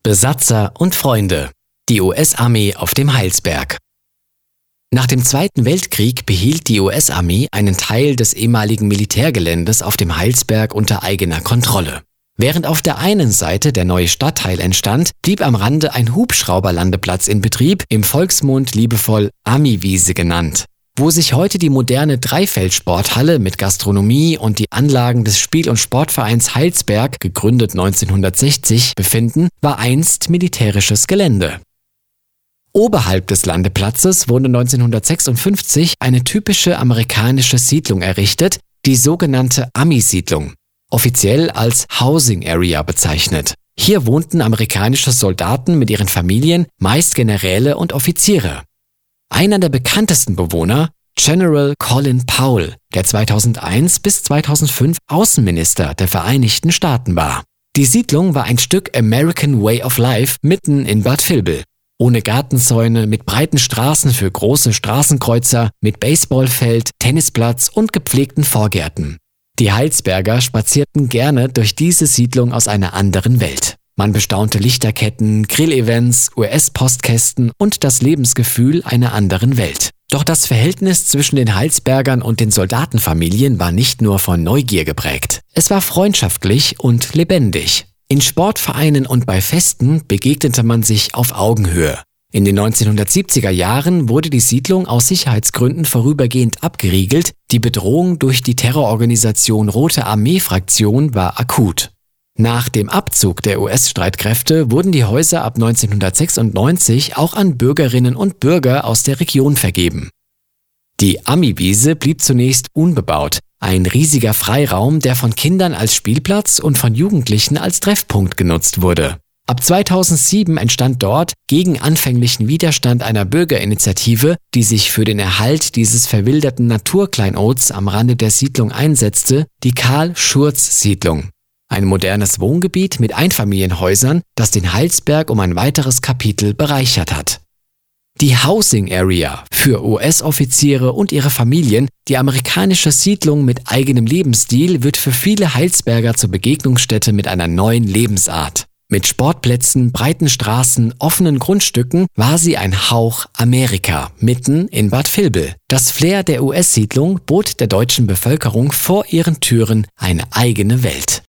Besatzer und Freunde. Die US-Armee auf dem Heilsberg. Nach dem Zweiten Weltkrieg behielt die US-Armee einen Teil des ehemaligen Militärgeländes auf dem Heilsberg unter eigener Kontrolle. Während auf der einen Seite der neue Stadtteil entstand, blieb am Rande ein Hubschrauberlandeplatz in Betrieb, im Volksmund liebevoll Ami-Wiese genannt. Wo sich heute die moderne Dreifeldsporthalle mit Gastronomie und die Anlagen des Spiel- und Sportvereins Heilsberg, gegründet 1960, befinden, war einst militärisches Gelände. Oberhalb des Landeplatzes wurde 1956 eine typische amerikanische Siedlung errichtet, die sogenannte Ami-Siedlung, offiziell als Housing Area bezeichnet. Hier wohnten amerikanische Soldaten mit ihren Familien, meist Generäle und Offiziere. Einer der bekanntesten Bewohner, General Colin Powell, der 2001 bis 2005 Außenminister der Vereinigten Staaten war. Die Siedlung war ein Stück American Way of Life mitten in Bad Vilbel. Ohne Gartenzäune, mit breiten Straßen für große Straßenkreuzer, mit Baseballfeld, Tennisplatz und gepflegten Vorgärten. Die Heilsberger spazierten gerne durch diese Siedlung aus einer anderen Welt. Man bestaunte Lichterketten, Grillevents, US-Postkästen und das Lebensgefühl einer anderen Welt. Doch das Verhältnis zwischen den Heilsbergern und den Soldatenfamilien war nicht nur von Neugier geprägt. Es war freundschaftlich und lebendig. In Sportvereinen und bei Festen begegnete man sich auf Augenhöhe. In den 1970er Jahren wurde die Siedlung aus Sicherheitsgründen vorübergehend abgeriegelt. Die Bedrohung durch die Terrororganisation Rote Armee-Fraktion war akut. Nach dem Abzug der US-Streitkräfte wurden die Häuser ab 1996 auch an Bürgerinnen und Bürger aus der Region vergeben. Die Ami-Wiese blieb zunächst unbebaut, ein riesiger Freiraum, der von Kindern als Spielplatz und von Jugendlichen als Treffpunkt genutzt wurde. Ab 2007 entstand dort, gegen anfänglichen Widerstand einer Bürgerinitiative, die sich für den Erhalt dieses verwilderten Naturkleinods am Rande der Siedlung einsetzte, die Karl-Schurz-Siedlung. Ein modernes Wohngebiet mit Einfamilienhäusern, das den Heilsberg um ein weiteres Kapitel bereichert hat. Die Housing Area für US-Offiziere und ihre Familien, die amerikanische Siedlung mit eigenem Lebensstil, wird für viele Heilsberger zur Begegnungsstätte mit einer neuen Lebensart. Mit Sportplätzen, breiten Straßen, offenen Grundstücken war sie ein Hauch Amerika, mitten in Bad Vilbel. Das Flair der US-Siedlung bot der deutschen Bevölkerung vor ihren Türen eine eigene Welt.